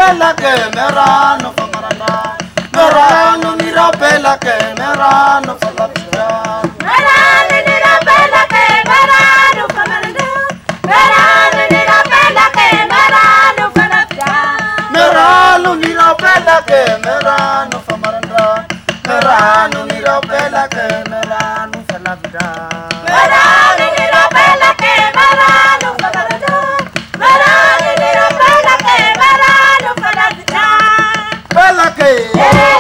pela que merano famarana. Merano mira pela que merano famarana. Merano mira pela que merano famarana. Merano mira pela que merano famarana. Merano mira pela que merano famarana. Merano mira pela que merano famarana. Merano mira pela que merano famarana. Merano mira pela que merano famarana. Pela que